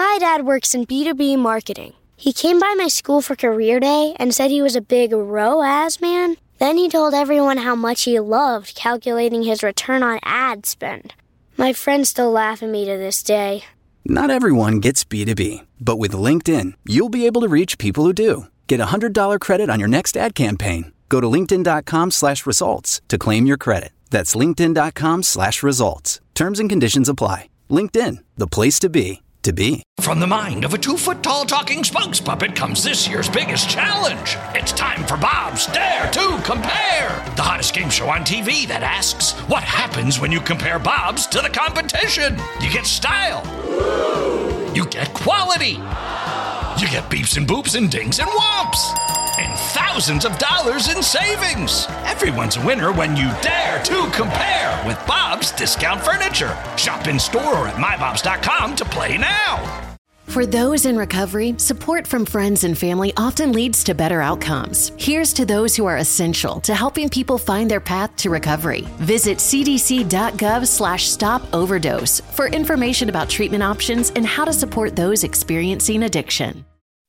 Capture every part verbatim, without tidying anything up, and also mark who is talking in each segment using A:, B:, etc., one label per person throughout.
A: My dad works in B two B marketing. He came by my school for career day and said he was a big R O A S man. Then he told everyone how much he loved calculating his return on ad spend. My friends still laugh at me to this day.
B: Not everyone gets B two B, but with LinkedIn, you'll be able to reach people who do. Get a one hundred dollars credit on your next ad campaign. Go to linkedin.com slash results to claim your credit. That's linkedin.com slash results. Terms and conditions apply. LinkedIn, the place to be, to be.
C: From the mind of a two-foot-tall talking Spunks puppet comes this year's biggest challenge. It's time for Bob's Dare to Compare, the hottest game show on T V that asks, what happens when you compare Bob's to the competition? You get style. You get quality. You get beeps and boops and dings and whomps. And thousands of dollars in savings. Everyone's a winner when you dare to compare with Bob's Discount Furniture. Shop in store or at my bobs dot com to play now.
D: For those in recovery, support from friends and family often leads to better outcomes. Here's to those who are essential to helping people find their path to recovery. Visit cdc.gov slash stop overdose for information about treatment options and how to support those experiencing addiction.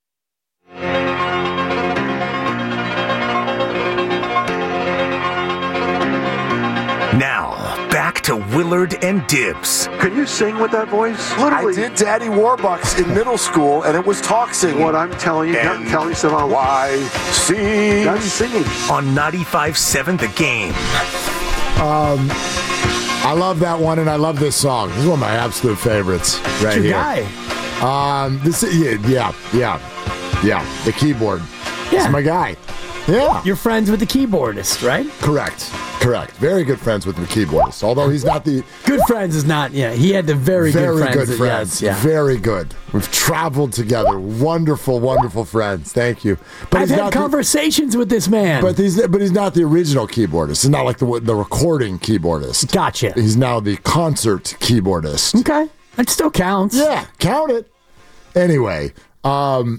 E: Now, back to Willard and Dibbs.
F: Can you sing with that voice? Literally.
G: I did Daddy Warbucks in middle school, and it was talk singing.
F: What I'm telling you,
G: and
F: tell me some
G: why see
F: That's singing.
E: On ninety-five seven The Game.
H: Um, I love that one, and I love this song. This is one of my absolute favorites right
I: it's your
H: here.
I: guy.
H: Um, this is, yeah, yeah, yeah, yeah, the keyboard.
I: Yeah.
H: This is my guy. Yeah.
I: You're friends with the keyboardist, right?
H: Correct. Correct. Very good friends with the keyboardist. Although he's not the...
I: Good friends is not, yeah. He had the very,
H: very
I: good friends.
H: good
I: that,
H: friends.
I: Yes, yeah.
H: Very good. We've traveled together. Wonderful, wonderful friends. Thank you. But
I: I've
H: he's
I: had
H: not
I: conversations the, with this man.
H: But he's but he's not the original keyboardist. He's not like the the recording keyboardist.
I: Gotcha.
H: He's now the concert keyboardist.
I: Okay. That still counts.
H: Yeah, count it. Anyway, um...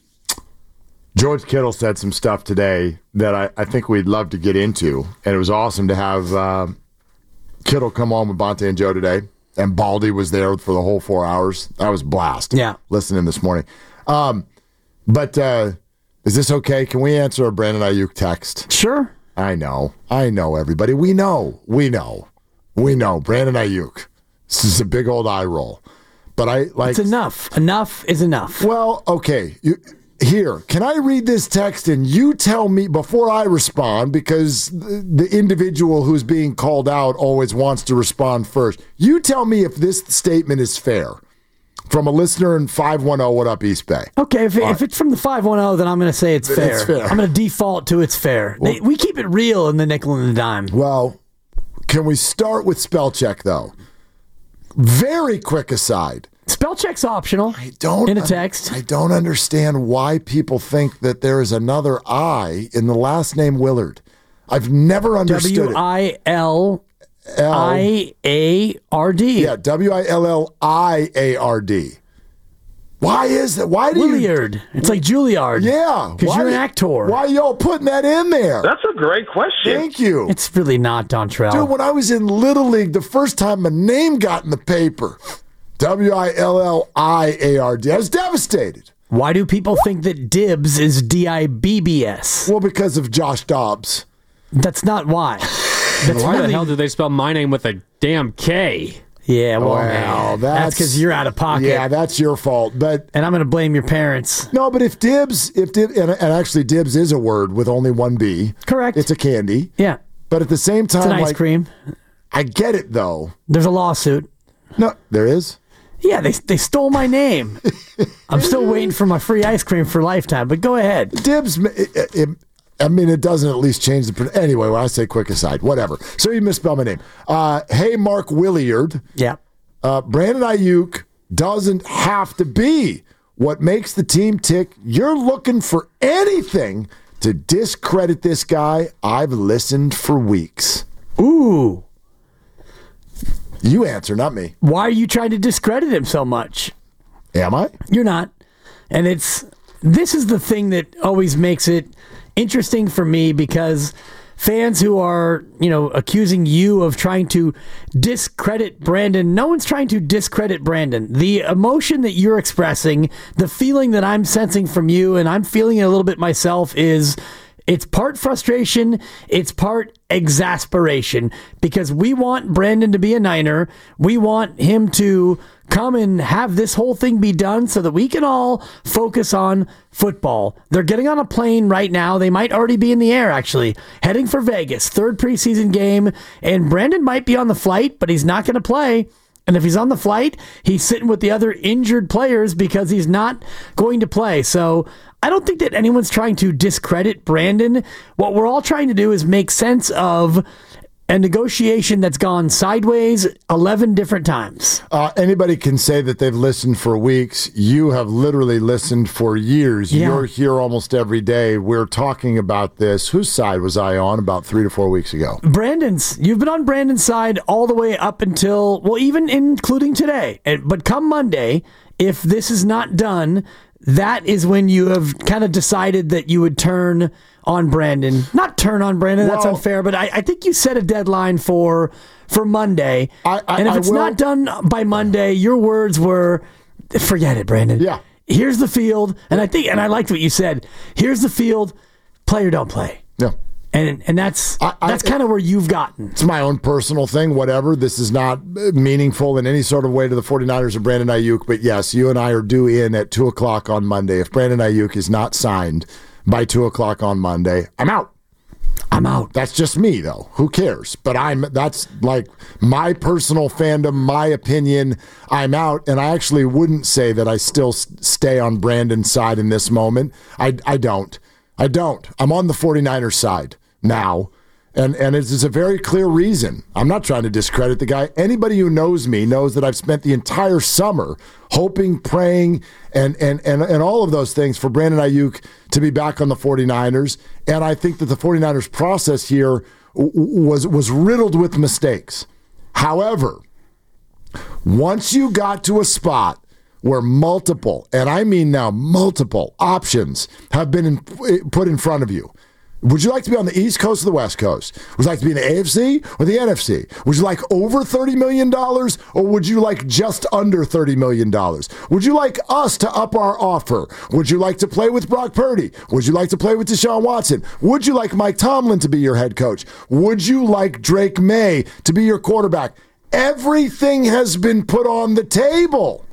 H: George Kittle said some stuff today that I, I think we'd love to get into, and it was awesome to have uh, Kittle come on with Bonte and Joe today, and Baldy was there for the whole four hours. That was a blast.
I: Yeah.
H: Listening this morning. Um, but uh, is this okay? Can we answer a Brandon Ayuk text?
I: Sure.
H: I know. I know, everybody. We know. We know. We know. Brandon Ayuk. This is a big old eye roll. But I like.
I: It's enough. Enough is enough.
H: Well, okay. You. Here, can I read this text and you tell me before I respond, because the, the individual who's being called out always wants to respond first. You tell me if this statement is fair. From a listener in five one zero, what up, East Bay?
I: Okay, if, if it's from the five one zero, then I'm going to say it's fair.
H: It's fair.
I: I'm going to default to it's fair. Well, they, we keep it real in the nickel and the dime.
H: Well, can we start with spell check, though? Very quick aside.
I: Spell check's optional.
H: I don't
I: in a text.
H: I don't understand why people think that there is another I in the last name Willard. I've never understood
I: W I L I A R D.
H: Yeah, W I L L I A R D. Why is that? Why do
I: Williard.
H: you...
I: It's like Juilliard.
H: Yeah.
I: Because you're an actor.
H: Why are y'all putting that in there?
F: That's a great question.
H: Thank you.
I: It's really not, Dontrell.
H: Dude, when I was in Little League, the first time my name got in the paper... W I L L I A R D. I was devastated.
I: Why do people think that Dibbs is D I B B S?
H: Well, because of Josh Dobbs.
I: That's not why. That's
J: why
I: really...
J: the hell did they spell my name with a damn K?
I: Yeah, well,
H: well
I: that's because you're out of pocket.
H: Yeah, that's your fault. But
I: and I'm going to blame your parents.
H: No, but if Dibbs, if Dibbs, and, and actually Dibbs is a word with only one B.
I: Correct.
H: It's a candy.
I: Yeah.
H: But at the same time,
I: it's an ice
H: like,
I: cream.
H: I get it though.
I: There's a lawsuit.
H: No, there is.
I: Yeah, they they stole my name. I'm still waiting for my free ice cream for lifetime, but go ahead.
H: Dibbs, it, it, I mean, it doesn't at least change the... Anyway, when I say quick aside, whatever. So you misspelled my name. Uh, hey, Mark Williard.
I: Yeah.
H: Uh, Brandon Ayuk doesn't have to be what makes the team tick. You're looking for anything to discredit this guy. I've listened for weeks.
I: Ooh.
H: You answer, not me.
I: Why are you trying to discredit him so much?
H: Am I?
I: You're not. And it's this is the thing that always makes it interesting for me, because fans who are, you know, accusing you of trying to discredit Brandon. No one's trying to discredit Brandon. The emotion that you're expressing, the feeling that I'm sensing from you, and I'm feeling it a little bit myself, is it's part frustration, it's part exasperation, because we want Brandon to be a Niner. We want him to come and have this whole thing be done so that we can all focus on football. They're getting on a plane right now. They might already be in the air, actually, heading for Vegas, third preseason game, and Brandon might be on the flight, but he's not going to play. And if he's on the flight, he's sitting with the other injured players because he's not going to play. So I don't think that anyone's trying to discredit Brandon. What we're all trying to do is make sense of a negotiation that's gone sideways eleven different times.
H: Uh, anybody can say that they've listened for weeks. You have literally listened for years.
I: Yeah.
H: You're here almost every day. We're talking about this. Whose side was I on about three to four weeks ago?
I: Brandon's. You've been on Brandon's side all the way up until, well, even including today. And, but come Monday, if this is not done, that is when you have kind of decided that you would turn on Brandon. Not turn on Brandon, that's
H: well,
I: unfair, but I, I think you set a deadline for for Monday.
H: I, I,
I: and if
H: I
I: it's
H: will,
I: not done by Monday, your words were, forget it, Brandon.
H: Yeah.
I: Here's the field, and I think, and I liked what you said. Here's the field, play or don't play.
H: Yeah.
I: And and that's
H: I, I,
I: that's kind of where you've gotten.
H: It's my own personal thing, whatever. This is not meaningful in any sort of way to the 49ers or Brandon Ayuk, but yes, you and I are due in at two o'clock on Monday. If Brandon Ayuk is not signed by two o'clock on Monday, I'm out.
I: I'm out.
H: That's just me, though. Who cares? But I'm that's like my personal fandom, my opinion. I'm out, and I actually wouldn't say that I still stay on Brandon's side in this moment. I, I don't. I don't. I'm on the 49ers side now, and, and it's, it's a very clear reason. I'm not trying to discredit the guy. Anybody who knows me knows that I've spent the entire summer hoping, praying, and and and, and all of those things for Brandon Ayuk to be back on the 49ers. And I think that the 49ers process here w- was was riddled with mistakes. However, once you got to a spot where multiple, and I mean now multiple, options have been in, put in front of you, would you like to be on the East Coast or the West Coast? Would you like to be in the A F C or the N F C? Would you like over thirty million dollars or would you like just under thirty million dollars? Would you like us to up our offer? Would you like to play with Brock Purdy? Would you like to play with Deshaun Watson? Would you like Mike Tomlin to be your head coach? Would you like Drake May to be your quarterback? Everything has been put on the table.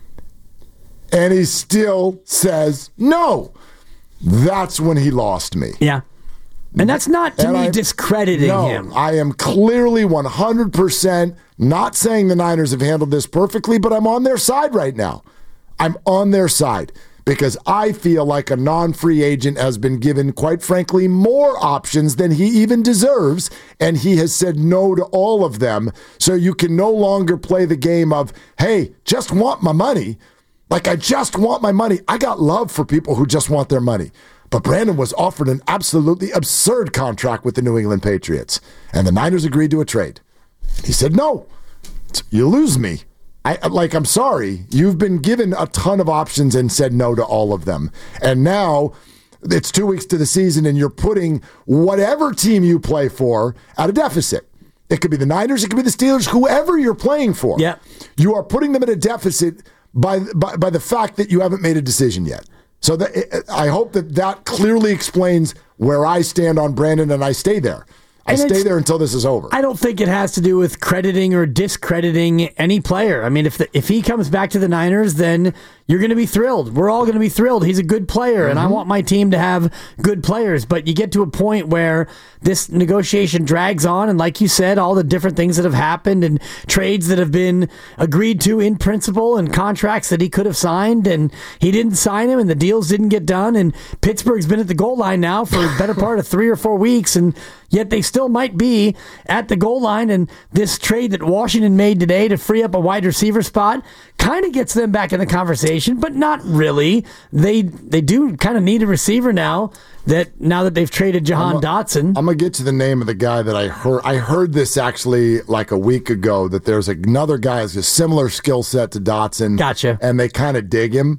H: And he still says no. That's when he lost me.
I: Yeah. And that's not to
H: and
I: me
H: I,
I: discrediting
H: no,
I: him.
H: I am clearly one hundred percent not saying the Niners have handled this perfectly, but I'm on their side right now. I'm on their side because I feel like a non-free agent has been given, quite frankly, more options than he even deserves, and he has said no to all of them. So you can no longer play the game of, hey, just want my money. Like, I just want my money. I got love for people who just want their money. But Brandon was offered an absolutely absurd contract with the New England Patriots, and the Niners agreed to a trade. He said, no, you lose me. I like, I'm sorry. You've been given a ton of options and said no to all of them. And now it's two weeks to the season, and you're putting whatever team you play for at a deficit. It could be the Niners, it could be the Steelers, whoever you're playing for.
I: Yeah.
H: You are putting them at a deficit by, by, by the fact that you haven't made a decision yet. So that, I hope that that clearly explains where I stand on Brandon, and I stay there. I
I: And
H: stay there until this is over.
I: I don't think it has to do with crediting or discrediting any player. I mean, if the, if he comes back to the Niners, then you're going to be thrilled. We're all going to be thrilled. He's a good player, mm-hmm. and I want my team to have good players. But you get to a point where this negotiation drags on, and like you said, all the different things that have happened and trades that have been agreed to in principle and contracts that he could have signed, and he didn't sign them, and the deals didn't get done, and Pittsburgh's been at the goal line now for the better part of three or four weeks, and yet they still might be at the goal line, and this trade that Washington made today to free up a wide receiver spot kind of gets them back in the conversation, but not really. They they do kind of need a receiver now that now that they've traded Jahan
H: I'm a,
I: Dotson.
H: I'm gonna get to the name of the guy that I heard. I heard this actually like a week ago that there's another guy who has a similar skill set to Dotson.
I: Gotcha.
H: And they kind of dig him.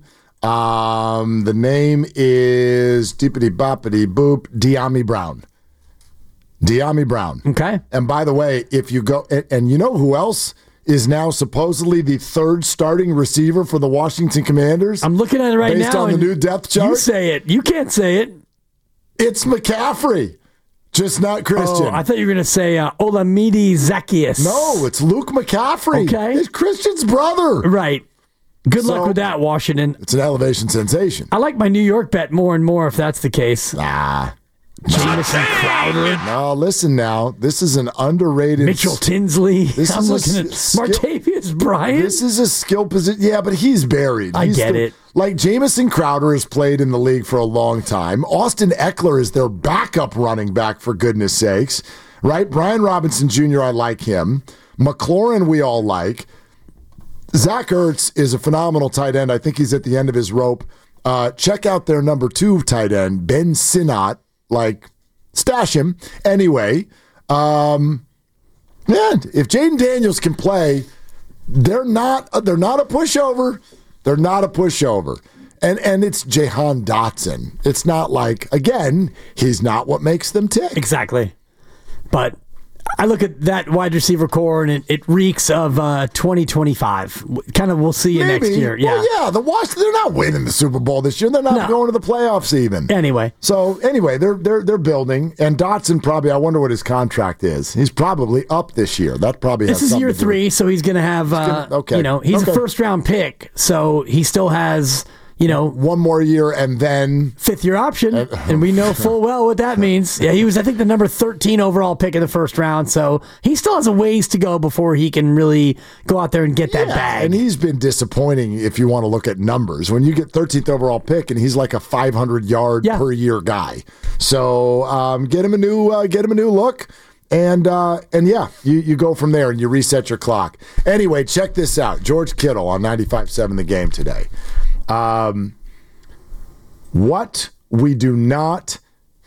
H: Um, the name is Deepity Boppity Boop De'Ami Brown. De'Ami Brown.
I: Okay.
H: And by the way, if you go, and, and you know who else is now supposedly the third starting receiver for the Washington Commanders?
I: I'm looking at it right
H: based
I: now.
H: Based on the new depth chart.
I: You say it. You can't say it.
H: It's McCaffrey. Just not Christian.
I: Oh, I thought you were going to say uh, Olamide Zacchaeus.
H: No, it's Luke McCaffrey.
I: Okay.
H: It's Christian's brother.
I: Right. Good
H: So,
I: luck with that, Washington.
H: It's an elevation sensation.
I: I like my New York bet more and more if that's the case.
H: Nah.
I: Jamison Crowder.
H: No, listen now. This is an underrated...
I: Mitchell Tinsley.
H: This
I: I'm
H: is
I: looking
H: a
I: at
H: skill-
I: Martavius Bryant.
H: This is a skill position. Yeah, but he's buried.
I: I
H: He's
I: get
H: the-
I: it.
H: Like, Jamison Crowder has played in the league for a long time. Austin Eckler is their backup running back, for goodness sakes. Right? Brian Robinson Junior, I like him. McLaurin, we all like. Zach Ertz is a phenomenal tight end. I think he's at the end of his rope. Uh, check out their number two tight end, Ben Sinnott. Like, stash him. Anyway, um, yeah, if Jaden Daniels can play, they're not they're not a pushover. They're not a pushover. And and it's Jahan Dotson. It's not like, again, he's not what makes them tick.
I: Exactly. But I look at that wide receiver core, and it, it reeks of uh, twenty twenty-five. Kind of, we'll see you
H: Maybe.
I: next year. Yeah,
H: Well, yeah. The Washington, they're not winning the Super Bowl this year. They're not
I: No.
H: going to the playoffs even.
I: Anyway,
H: So anyway, they're they're they're building, and Dotson probably. I wonder what his contract is. He's probably up this year. That probably
I: this
H: has
I: is
H: something
I: year
H: to do
I: three, so he's going to have. Uh,
H: gonna- okay.
I: You know, he's
H: Okay.
I: a first round pick, so he still has. You know,
H: with one more year, and then
I: fifth year option, and we know full well what that means. Yeah, he was, I think, the number thirteen overall pick in the first round, so he still has a ways to go before he can really go out there and get that
H: yeah,
I: bag.
H: and he's been disappointing if you want to look at numbers. When you get thirteenth overall pick, and he's like a five hundred yard
I: Yeah.
H: per year guy. So um, get him a new uh, get him a new look. And uh, and yeah, you, you go from there and you reset your clock. Anyway, check this out. George Kittle on ninety-five point seven The Game today. Um, what we do not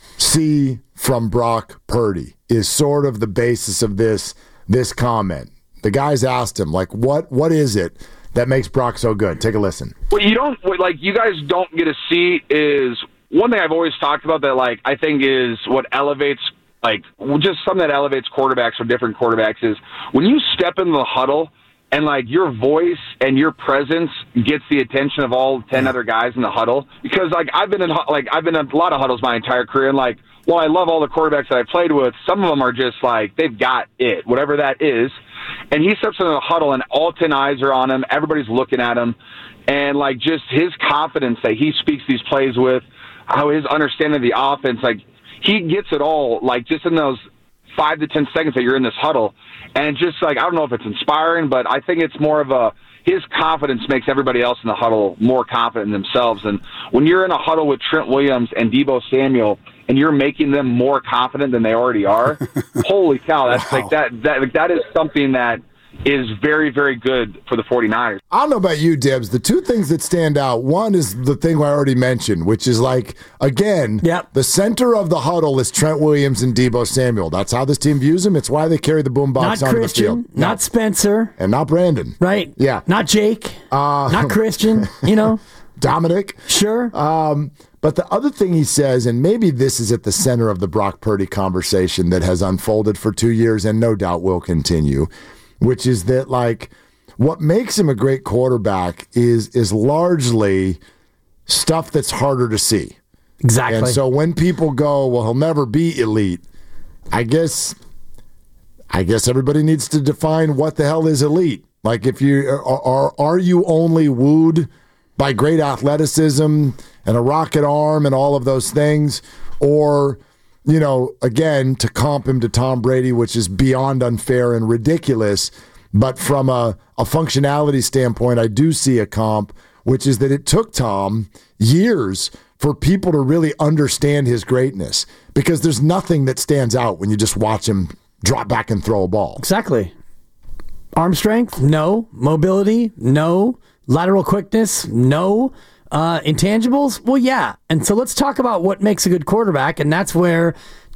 H: see from Brock Purdy is sort of the basis of this this comment. The guys asked him, like, what what is it that makes Brock so good? Take a listen.
F: What you don't what, like, you guys don't get to see is one thing I've always talked about that, like, I think is what elevates, like, just something that elevates quarterbacks or different quarterbacks is when you step in the huddle and, like, your voice and your presence gets the attention of all ten other guys in the huddle. Because, like, I've been in like I've been in a lot of huddles my entire career, and, like, well, I love all the quarterbacks that I played with. Some of them are just like they've got it, whatever that is. And he steps in the huddle, and all ten eyes are on him. Everybody's looking at him, and, like, just his confidence that he speaks these plays with, how his understanding of the offense, like, he gets it all, like, just in those five to ten seconds that you're in this huddle. And just, like, I don't know if it's inspiring, but I think it's more of a, his confidence makes everybody else in the huddle more confident in themselves. And when you're in a huddle with Trent Williams and Deebo Samuel, and you're making them more confident than they already are, holy cow, that's
H: Wow.
F: like that, that, like, that is something that is very, very good for the 49ers.
H: I don't know about you, Dibs. The two things that stand out, one is the thing I already mentioned, which is, like, again,
I: Yep.
H: the center of the huddle is Trent Williams and Deebo Samuel. That's how this team views him. It's why they carry the boombox
I: not
H: onto the
I: Christian,
H: field. No.
I: not Spencer,
H: And not Brandon.
I: right?
H: Yeah.
I: Not Jake,
H: Uh,
I: not Christian, you know?
H: Dominic.
I: Sure.
H: Um, but the other thing he says, and maybe this is at the center of the Brock Purdy conversation that has unfolded for two years and no doubt will continue, which is that, like, what makes him a great quarterback is is largely stuff that's harder to see.
I: Exactly.
H: And so when people go, well, he'll never be elite, I guess I guess everybody needs to define what the hell is elite. Like, if you are are, are you only wooed by great athleticism and a rocket arm and all of those things, or, you know, again, to comp him to Tom Brady, which is beyond unfair and ridiculous, but from a, a functionality standpoint, I do see a comp, which is that it took Tom years for people to really understand his greatness, because there's nothing that stands out when you just watch him drop back and throw a ball.
I: Exactly. Arm strength? No. Mobility? No. Lateral quickness? No. Uh, intangibles? Well, yeah. And so let's talk about what makes a good quarterback, and that's where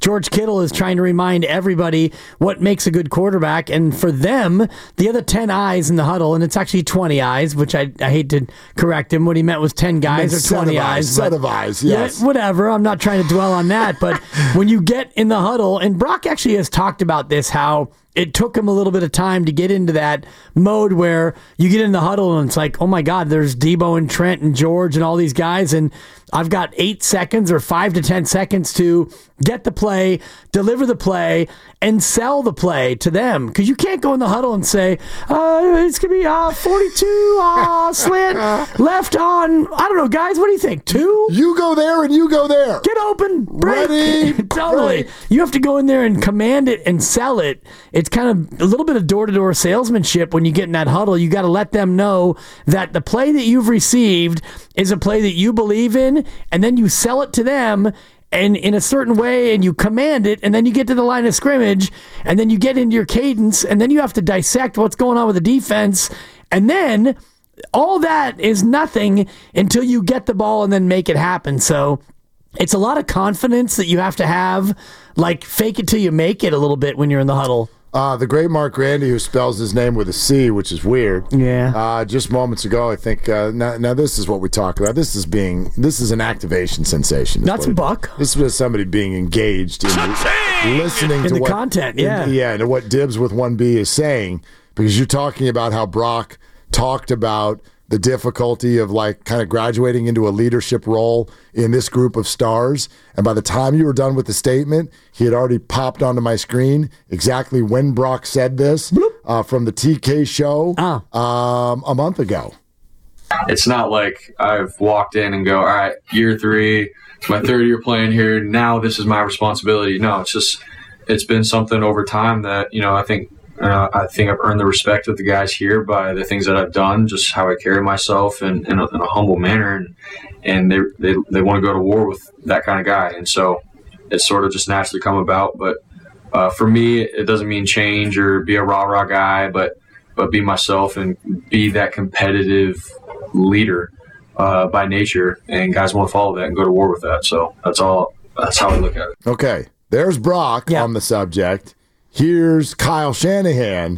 I: George Kittle is trying to remind everybody what makes a good quarterback. And for them, the other ten eyes in the huddle, and it's actually twenty eyes, which I, I hate to correct him. What he meant was ten guys or twenty eyes.
H: eyes. Set of eyes, yes.
I: Yeah, whatever. I'm not trying to dwell on that. But when you get in the huddle, and Brock actually has talked about this, how it took him a little bit of time to get into that mode where you get in the huddle and it's like, oh my God, there's Debo and Trent and George and all these guys, and I've got eight seconds or five to ten seconds to get the play, deliver the play, and sell the play to them. Because you can't go in the huddle and say, uh, it's going to be uh, forty-two uh, slant left on, I don't know, guys, what do you think, two?
H: You go there and you go there.
I: Get open, break.
H: Ready,
I: totally.
H: break.
I: You have to go in there and command it and sell it. It's kind of a little bit of door-to-door salesmanship when you get in that huddle. You got to let them know that the play that you've received is a play that you believe in, and then you sell it to them and in a certain way, and you command it, and then you get to the line of scrimmage, and then you get into your cadence, and then you have to dissect what's going on with the defense, and then all that is nothing until you get the ball and then make it happen. So it's a lot of confidence that you have to have, like fake it till you make it a little bit when you're in the huddle.
H: Uh, the great Mark Grandy, who spells his name with a C, which is weird.
I: Yeah.
H: Uh, just moments ago, I think. Uh, now, now, this is what we talk about. This is being. This is an activation sensation.
I: That's a buck.
H: This is somebody being engaged in listening
I: in
H: to
I: the
H: what,
I: content. Yeah.
H: In, yeah, and what Dibs with one B is saying, because you're talking about how Brock talked about the difficulty of like kind of graduating into a leadership role in this group of stars. And by the time you were done with the statement, he had already popped onto my screen exactly when Brock said this uh, from the T K show
I: oh.
H: um, a month ago.
K: It's not like I've walked in and go, all right, year three, it's my third year playing here. Now this is my responsibility. No, it's just, it's been something over time that, you know, I think, Uh, I think I've earned the respect of the guys here by the things that I've done, just how I carry myself in, in, a, in a humble manner, and, and they, they they want to go to war with that kind of guy, and so it's sort of just naturally come about. But uh, for me, it doesn't mean change or be a rah rah guy, but but be myself and be that competitive leader uh, by nature, and guys want to follow that and go to war with that. So that's all. That's how I look at it.
H: Okay, there's Brock yeah. on the subject. Here's Kyle Shanahan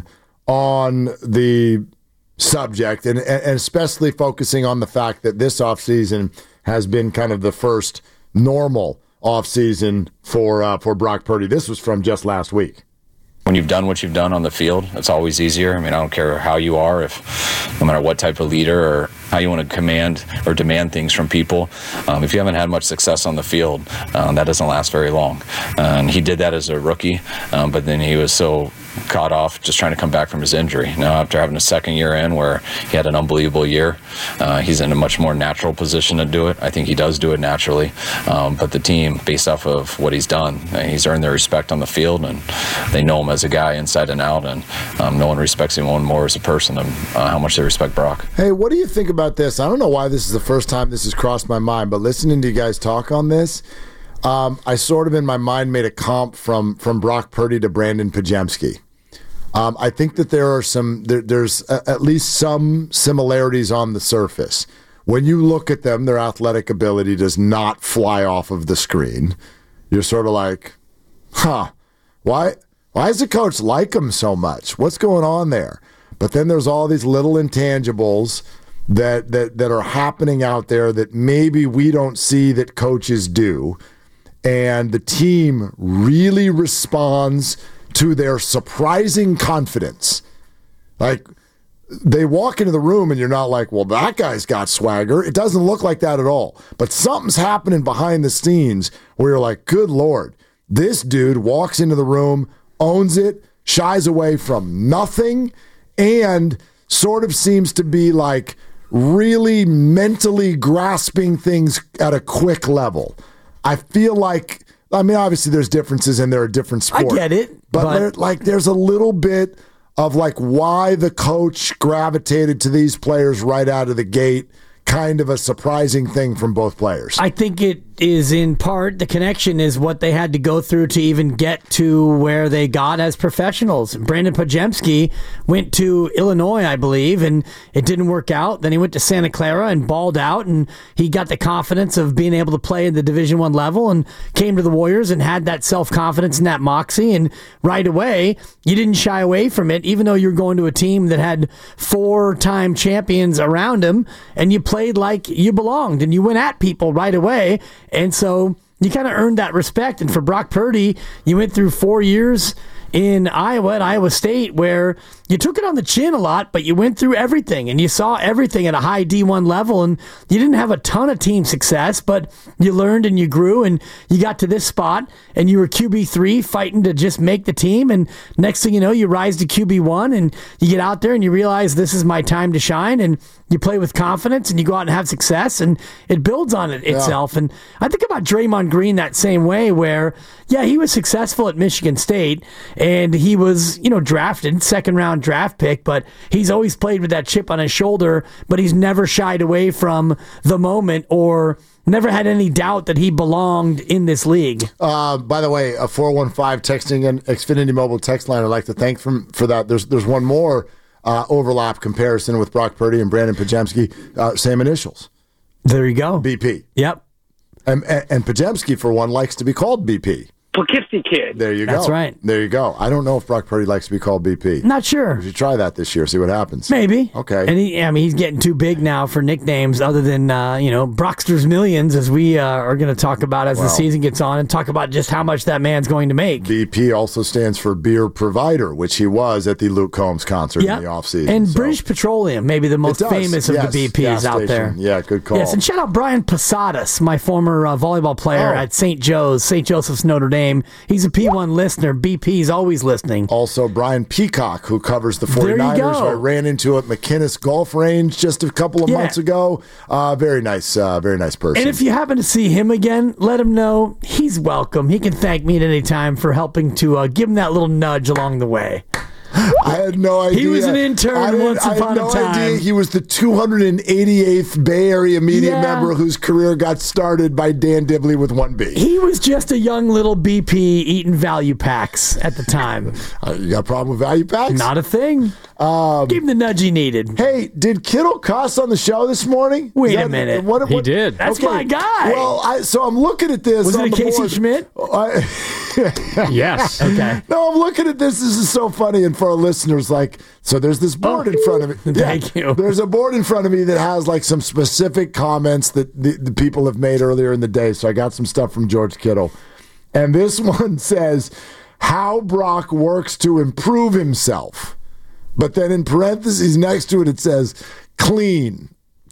H: on the subject, and, and especially focusing on the fact that this offseason has been kind of the first normal offseason for uh, for Brock Purdy. This was from just last week.
L: When you've done what you've done on the field, it's always easier. I mean, I don't care how you are, if no matter what type of leader or how you want to command or demand things from people. Um, if you haven't had much success on the field, um, that doesn't last very long. Uh, and he did that as a rookie, um, but then he was so caught off just trying to come back from his injury. Now, after having a second year in where he had an unbelievable year, uh, he's in a much more natural position to do it. I think he does do it naturally. Um, but the team, based off of what he's done, he's earned their respect on the field, and they know him as a guy inside and out, and um, no one respects him one more as a person than uh, how much they respect Brock.
H: Hey, what do you think about this? I don't know why this is the first time this has crossed my mind, but listening to you guys talk on this, um, I sort of in my mind made a comp from from Brock Purdy to Brandon Pajemski. Um, I think that there are some, there, there's a, at least some similarities on the surface. When you look at them, their athletic ability does not fly off of the screen. You're sort of like, huh, why, why does the coach like them so much? What's going on there? But then there's all these little intangibles that, that, that are happening out there that maybe we don't see that coaches do. And the team really responds to their surprising confidence. Like, they walk into the room and you're not like, well, that guy's got swagger. It doesn't look like that at all. But something's happening behind the scenes where you're like, good Lord, this dude walks into the room, owns it, shies away from nothing, and sort of seems to be like really mentally grasping things at a quick level. I feel like, I mean, obviously there's differences and they're a different sport.
I: I get it.
H: But,
I: but
H: there, like, there's a little bit of like why the coach gravitated to these players right out of the gate. Kind of a surprising thing from both players.
I: I think it is in part, the connection is what they had to go through to even get to where they got as professionals. Brandon Podziemski went to Illinois, I believe, and it didn't work out. Then he went to Santa Clara and balled out, and he got the confidence of being able to play in the Division One level and came to the Warriors and had that self-confidence and that moxie. And right away, you didn't shy away from it, even though you're going to a team that had four-time champions around him, and you played like you belonged, and you went at people right away. And so you kind of earned that respect. And for Brock Purdy, you went through four years in Iowa at Iowa State where you took it on the chin a lot, but you went through everything and you saw everything at a high D one level, and you didn't have a ton of team success, but you learned and you grew and you got to this spot and you were Q B three fighting to just make the team. And next thing you know, you rise to Q B one and you get out there and you realize this is my time to shine, and you play with confidence and you go out and have success, and it builds on it itself. Yeah. And I think about Draymond Green that same way where, yeah, he was successful at Michigan State and he was, you know, drafted second round draft pick, but he's always played with that chip on his shoulder, but he's never shied away from the moment or never had any doubt that he belonged in this league.
H: Uh, by the way, a four one five texting and Xfinity Mobile text line, I'd like to thank them for that. There's there's one more uh, overlap comparison with Brock Purdy and Brandon Podziemski, uh, same initials.
I: There you go.
H: B P.
I: Yep.
H: And, and, and Podziemski, for one, likes to be called B P.
M: Poughkeepsie kid.
H: There you go.
I: That's right.
H: There you go. I don't know if Brock Purdy likes to be called B P.
I: Not sure.
H: We should try that this year, see what happens.
I: Maybe.
H: Okay.
I: And he, I mean, he's getting too big now for nicknames other than, uh, you know, Brockster's Millions, as we uh, are going to talk about as
H: Wow.
I: the season gets on and talk about just how much that man's going to make.
H: B P also stands for beer provider, which he was at the Luke Combs concert
I: Yep.
H: in the offseason.
I: And
H: so.
I: British Petroleum, maybe the most
H: It does,
I: famous of
H: yes.
I: the B Ps
H: Gas
I: out
H: station.
I: there.
H: Yeah, good call.
I: Yes, and shout out Brian Posadas, my former uh, volleyball player
H: Oh.
I: at Saint Joe's, Saint Joseph's Notre Dame. He's a P one listener. B P's always listening.
H: Also, Brian Peacock, who covers the
I: There you
H: 49ers,
I: go.
H: who I ran into at McKinnis Golf Range just a couple of
I: Yeah.
H: months ago. Uh, very nice, uh, very nice person.
I: And if you happen to see him again, let him know he's welcome. He can thank me at any time for helping to uh, give him that little nudge along the way.
H: I had no idea.
I: He was an intern
H: I didn't-
I: once
H: I had
I: upon
H: no
I: a time.
H: idea he was the two hundred eighty-eighth Bay Area media
I: Yeah.
H: member whose career got started by Dan Dibley with one B.
I: He was just a young little B P eating value packs at the time.
H: Uh, you got a problem with value packs?
I: Not a thing.
H: Um,
I: Give him the nudge he needed.
H: Hey, did Kittle cuss on the show this morning?
I: Wait
H: Is
I: a
H: that-
I: minute.
H: What,
J: He
H: what-
J: did.
I: That's
H: okay.
I: my guy.
H: Well, I, so I'm looking at this.
I: Was
H: on
I: it a
H: the
I: Casey
H: board.
I: Schmidt?
H: I,
J: Yes.
I: Okay.
H: No, I'm looking at this. This is so funny. And for our listeners, like, so there's this board
I: Oh,
H: in front of me.
I: thank you.
H: There's a board in front of me that has like some specific comments that the, the people have made earlier in the day. So I got some stuff from George Kittle. And this one says, how Brock works to improve himself. But then in parentheses next to it, it says, clean.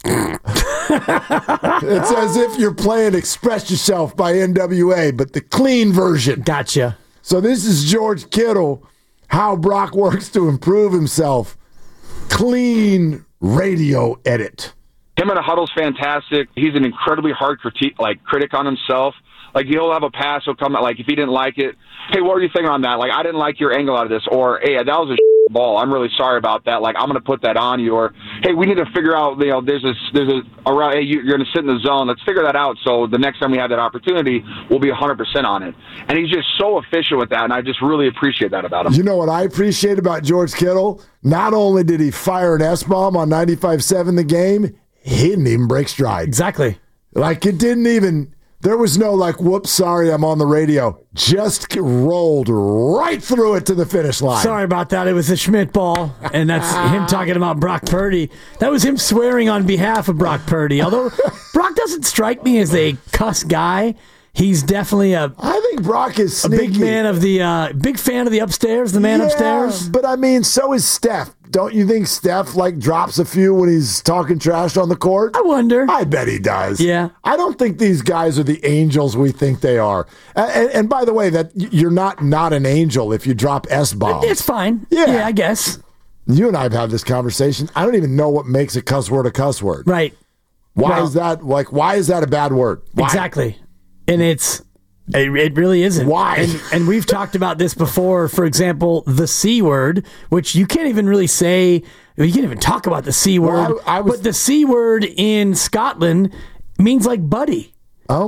H: It's as if you're playing Express Yourself by N W A, but the clean version.
I: Gotcha.
H: So this is George Kittle, how Brock works to improve himself. Clean radio edit.
F: Him in a huddle's fantastic. He's an incredibly hard critique, like critic on himself. Like he'll have a pass, he'll come out like if he didn't like it, hey, what were you thinking on that? Like I didn't like your angle out of this, or hey, that was a ball. I'm really sorry about that. Like I'm going to put that on you, or hey, we need to figure out. You know, there's a there's a around. Hey, you're going to sit in the zone. Let's figure that out. So the next time we have that opportunity, we'll be one hundred percent on it. And he's just so efficient with that, and I just really appreciate that about him.
H: You know what I appreciate about George Kittle? Not only did he fire an S-bomb on ninety-five seven the game, he didn't even break stride.
I: Exactly.
H: Like it didn't even. There was no like, whoops, sorry, I'm on the radio. Just rolled right through it to the finish line.
I: Sorry about that. It was a Schmidt ball, and that's him talking about Brock Purdy. That was him swearing on behalf of Brock Purdy. Although Brock doesn't strike me as a cuss guy, he's definitely a.
H: I think Brock is
I: a
H: sneaky.
I: big man of the uh, big fan of the upstairs. The man
H: Yeah,
I: upstairs.
H: But I mean, so is Steph. Don't you think Steph like drops a few when he's talking trash on the court?
I: I wonder.
H: I bet he does.
I: Yeah.
H: I don't think these guys are the angels we think they are. And, and, and by the way, that you're not not an angel if you drop S bombs.
I: It's fine.
H: Yeah.
I: yeah, I guess.
H: You and I have had this conversation. I don't even know what makes a cuss word a cuss word.
I: Right.
H: Why
I: Well-
H: is that like? Why is that a bad word? Why?
I: Exactly. And it's it, it really isn't.
H: Why?
I: And, and we've talked about this before. For example, the C word, which you can't even really say. You can't even talk about the C word.
H: Well, I- I was-
I: but the C word in Scotland means like buddy.
H: Oh.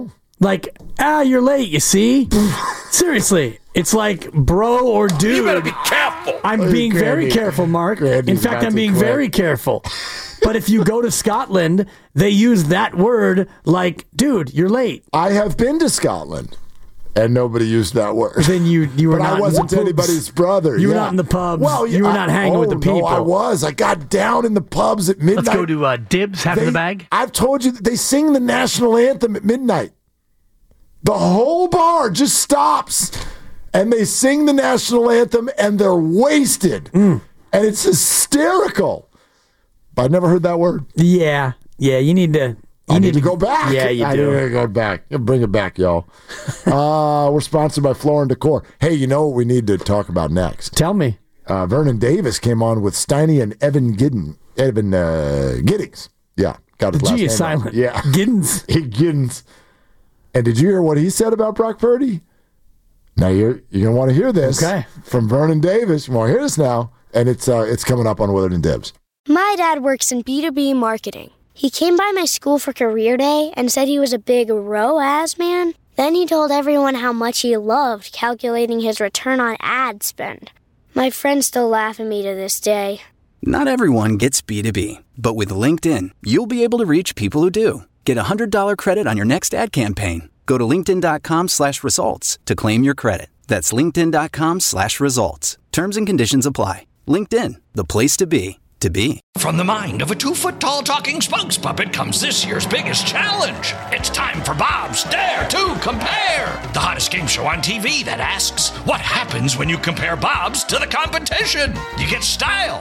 I: Like, ah, you're late, you see? Seriously. It's like bro or dude.
C: You better be careful.
I: I'm
H: Oh,
I: being
H: Granny.
I: very careful, Mark.
H: Granny's
I: In fact,
H: about
I: I'm
H: to
I: being
H: quit.
I: very careful. But if you go to Scotland, they use that word like, dude, you're late.
H: I have been to Scotland, and nobody used that word.
I: Then you you were
H: But
I: not
H: I wasn't
I: in the pubs.
H: anybody's brother.
I: You were
H: yeah.
I: not in the pubs.
H: Well,
I: you were
H: I-
I: not hanging
H: oh,
I: with the people.
H: No, I was. I got down in the pubs at midnight.
J: Let's go to uh, Dibs, half
H: They-
J: in the bag.
H: I've told you that they sing the national anthem at midnight. The whole bar just stops, and they sing the national anthem, and they're wasted,
I: Mm.
H: and it's hysterical. But I've never heard that word.
I: Yeah, yeah. You need to. You
H: I need to go back.
I: Yeah, you
H: I
I: do.
H: need to go back. Yeah, bring it back, y'all. uh, we're sponsored by Floor and Decor. Hey, you know what we need to talk about next?
I: Tell me.
H: Uh, Vernon Davis came on with Steiny and Evan Gidden, Evan uh, Giddings. Yeah, got his
I: The
H: last
I: G is
H: name
I: silent.
H: right. Yeah,
I: Giddens.
H: Giddens. And did you hear what he said about Brock Purdy? Now you're you're gonna want to hear this.
I: Okay.
H: From Vernon Davis. You want to hear this now, and it's uh, it's coming up on Willard and Dibs.
A: My dad works in B two B marketing. He came by my school for career day and said he was a big R O A S man. Then he told everyone how much he loved calculating his return on ad spend. My friends still laugh at me to this day.
B: Not everyone gets B two B, but with LinkedIn, you'll be able to reach people who do. Get a one hundred dollars credit on your next ad campaign. Go to linkedin.com slash results to claim your credit. That's linkedin.com slash results. Terms and conditions apply. LinkedIn, the place to be, to be.
C: From the mind of a two-foot-tall talking spokes puppet comes this year's biggest challenge. It's time for Bob's Dare to Compare, the hottest game show on T V that asks, what happens when you compare Bob's to the competition? You get style.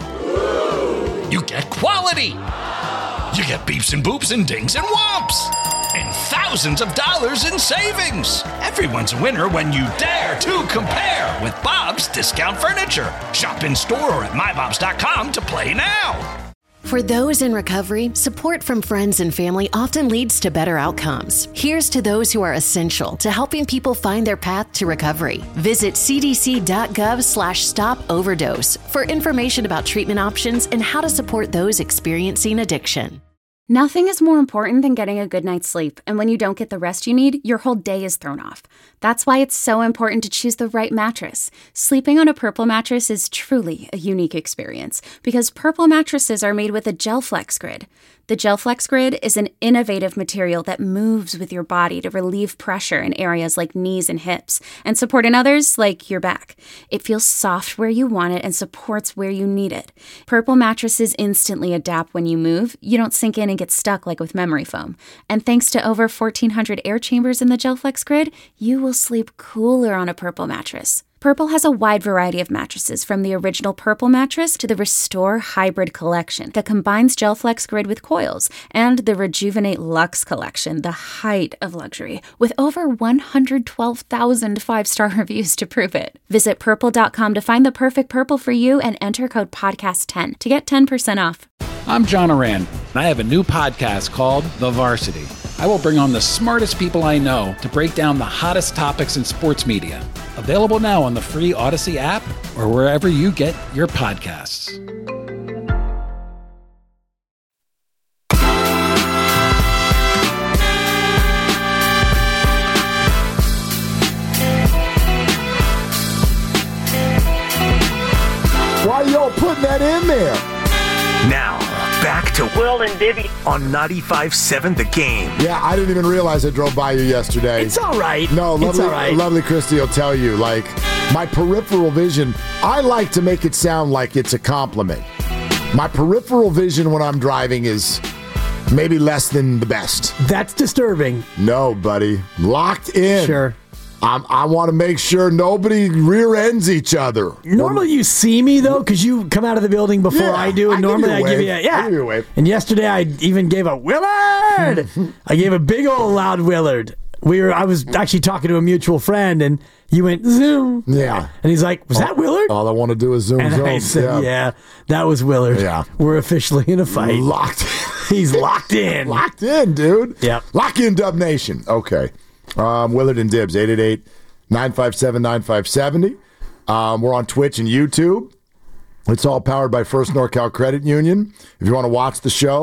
C: You get quality. You get beeps and boops and dings and whomps. And thousands of dollars in savings. Everyone's a winner when you dare to compare with Bob's Discount Furniture. Shop in store or at my bobs dot com to play now.
D: For those in recovery, support from friends and family often leads to better outcomes. Here's to those who are essential to helping people find their path to recovery. Visit cdc.gov slash stop overdose for information about treatment options and how to support those experiencing addiction.
M: Nothing is more important than getting a good night's sleep, and when you don't get the rest you need, your whole day is thrown off. That's why it's so important to choose the right mattress. Sleeping on a Purple mattress is truly a unique experience because Purple mattresses are made with a GelFlex grid. The GelFlex grid is an innovative material that moves with your body to relieve pressure in areas like knees and hips and support in others like your back. It feels soft where you want it and supports where you need it. Purple mattresses instantly adapt when you move. You don't sink in and get stuck like with memory foam. And thanks to over fourteen hundred air chambers in the GelFlex grid, you will sleep cooler on a Purple mattress. Purple has a wide variety of mattresses, from the original Purple mattress to the Restore Hybrid collection that combines GelFlex grid with coils, and the Rejuvenate Luxe collection, the height of luxury, with over one hundred twelve thousand five-star reviews to prove it. Visit purple dot com to find the perfect Purple for you and enter code podcast ten to get ten percent off.
N: I'm John Oran, and I have a new podcast called The Varsity. I will bring on the smartest people I know to break down the hottest topics in sports media. Available now on the free Odyssey app or wherever you get your podcasts.
H: Why y'all putting that in there?
E: Now, back to Will and Dibby on ninety-five point seven The Game.
H: Yeah, I didn't even realize I drove by you yesterday.
I: It's all right.
H: No,
I: It's
H: lovely,
I: all right.
H: lovely Christy will tell you, like, my peripheral vision, I like to make it sound like it's a compliment. My peripheral vision when I'm driving is maybe less than the best.
I: That's disturbing.
H: No, buddy. Locked in.
I: Sure.
H: I'm, I want to make sure nobody rear ends each other.
I: Normally you see me, though, because you come out of the building before
H: Yeah,
I: I do, and
H: I give
I: normally
H: you a
I: I give
H: wave.
I: you a, yeah.
H: I give you a wave.
I: And yesterday I even gave a Willard. I gave a big old loud Willard. We were. I was actually talking to a mutual friend, and you went zoom.
H: Yeah.
I: And he's like, "Was that Willard?"
H: All I want to do is zoom,
I: And
H: zoom.
I: I said,
H: yeah.
I: yeah. that was Willard.
H: Yeah.
I: We're officially in a fight.
H: Locked.
I: He's locked in.
H: Locked in, dude.
I: Yep.
H: Lock in, Dub Nation. Okay. Um, Willard and Dibs, eight eight eight, nine five seven, nine five seven zero. Um, we're on Twitch and YouTube. It's all powered by First NorCal Credit Union. If you want to watch the show,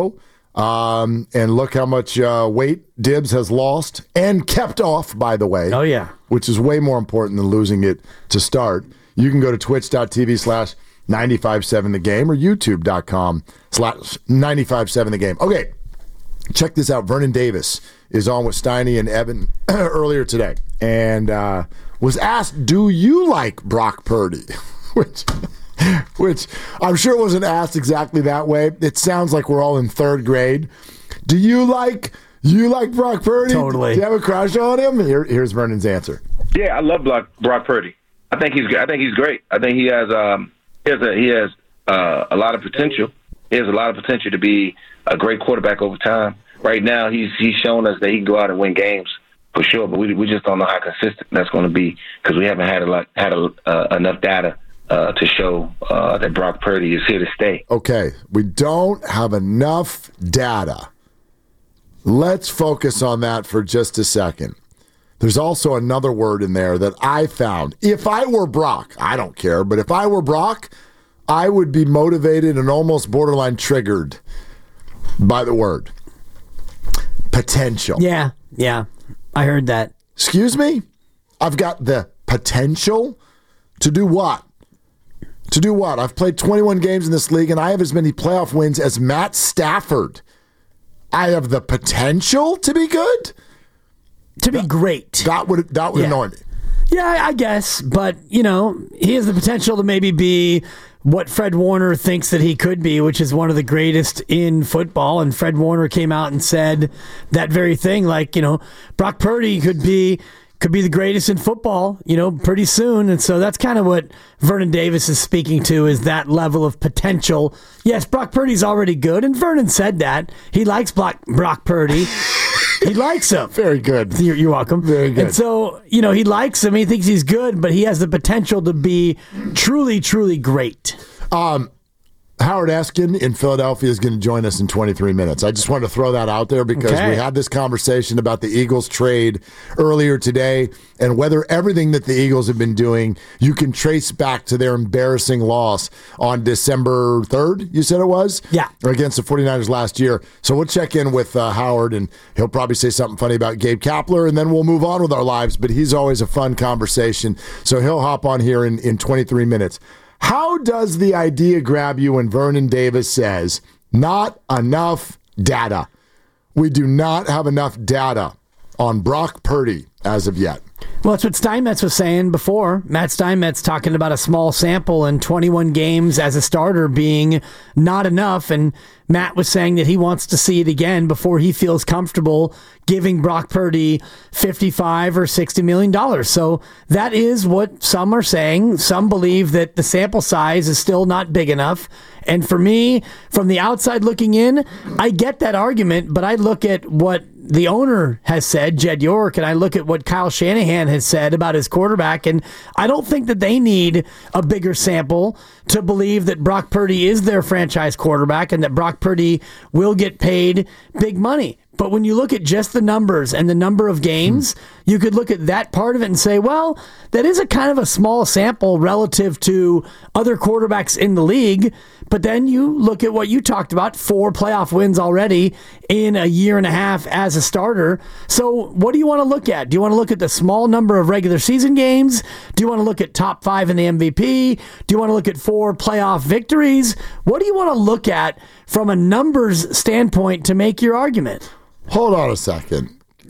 H: Um, and look how much uh, weight Dibbs has lost and kept off, by the way.
I: Oh, yeah.
H: Which is way more important than losing it to start. You can go to twitch.tv slash 957 the game or youtube.com slash 957 the game. Okay, check this out. Vernon Davis is on with Steiny and Evan earlier today and uh, was asked, do you like Brock Purdy? which... Which I'm sure wasn't asked exactly that way. It sounds like we're all in third grade. Do you like you like Brock Purdy?
I: Totally.
H: Do you have a crush on him? Here, here's Vernon's answer.
O: Yeah, I love Brock, Brock Purdy. I think he's I think he's great. I think he has um he has a, he has uh, a lot of potential. He has a lot of potential to be a great quarterback over time. Right now, he's he's shown us that he can go out and win games for sure. But we we just don't know how consistent that's going to be because we haven't had a lot had a, uh, enough data. Uh, to show uh, that Brock Purdy is here to stay.
H: Okay, we don't have enough data. Let's focus on that for just a second. There's also another word in there that I found. If I were Brock, I don't care, but if I were Brock, I would be motivated and almost borderline triggered by the word. Potential.
I: Yeah, yeah, I heard that.
H: Excuse me? I've got the potential to do what? To do what? I've played twenty-one games in this league, and I have as many playoff wins as Matt Stafford. I have the potential to be good?
I: To be great.
H: That would that would
I: Yeah.
H: annoy me.
I: Yeah, I guess. But, you know, he has the potential to maybe be what Fred Warner thinks that he could be, which is one of the greatest in football. And Fred Warner came out and said that very thing. Like, you know, Brock Purdy could be... could be the greatest in football, you know, pretty soon. And so that's kind of what Vernon Davis is speaking to, is that level of potential. Yes, Brock Purdy's already good, and Vernon said that. He likes Brock, Brock Purdy. He likes him.
H: Very good.
I: You're, you're welcome.
H: Very good.
I: And so, you know, he likes him. He thinks he's good, but he has the potential to be truly, truly great.
H: Um, Howard Eskin in Philadelphia is going to join us in twenty-three minutes. I just wanted to throw that out there because
I: Okay.
H: we had this conversation about the Eagles trade earlier today and whether everything that the Eagles have been doing you can trace back to their embarrassing loss on December third, you said it was?
I: Yeah.
H: Against the 49ers last year. So we'll check in with uh, Howard, and he'll probably say something funny about Gabe Kapler, and then we'll move on with our lives. But he's always a fun conversation. So he'll hop on here in, in twenty-three minutes. How does the idea grab you when Vernon Davis says, not enough data? We do not have enough data on Brock Purdy as of yet.
I: Well, that's what Steinmetz was saying before. Matt Steinmetz talking about a small sample and twenty-one games as a starter being not enough. And Matt was saying that he wants to see it again before he feels comfortable giving Brock Purdy fifty-five or sixty million dollars. So that is what some are saying. Some believe that the sample size is still not big enough. And for me, from the outside looking in, I get that argument, but I look at what the owner has said, Jed York, and I look at what Kyle Shanahan has said about his quarterback, and I don't think that they need a bigger sample to believe that Brock Purdy is their franchise quarterback and that Brock Purdy will get paid big money. But when you look at just the numbers and the number of games, you could look at that part of it and say, well, that is a kind of a small sample relative to other quarterbacks in the league. But then you look at what you talked about, four playoff wins already in a year and a half as a starter. So what do you want to look at? Do you want to look at the small number of regular season games? Do you want to look at top five in the M V P? Do you want to look at four playoff victories? What do you want to look at from a numbers standpoint to make your argument?
H: Hold on a second.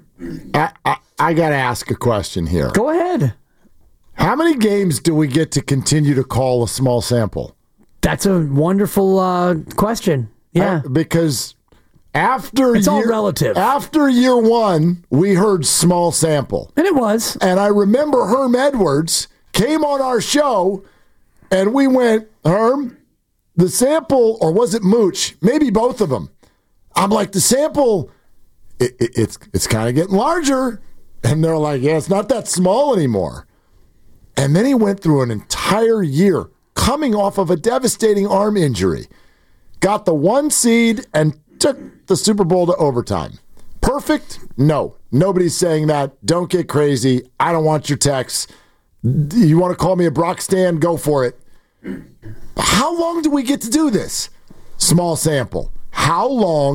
H: I, I, I got to ask a question here.
I: Go ahead.
H: How many games do we get to continue to call a small sample?
I: That's a wonderful uh, question. Yeah.
H: I, because after
I: it's
H: year,
I: all relative.
H: After year one, we heard small sample.
I: And it was.
H: And I remember Herm Edwards came on our show and we went, Herm, the sample, or was it Mooch? Maybe both of them. I'm like, the sample, it, it, it's it's kind of getting larger. And they're like, yeah, it's not that small anymore. And then he went through an entire year coming off of a devastating arm injury, got the one seed and took the Super Bowl to overtime. Perfect? No. Nobody's saying that. Don't get crazy. I don't want your texts. You want to call me a Brock stan? Go for it. How long do we get to do this? Small sample. How long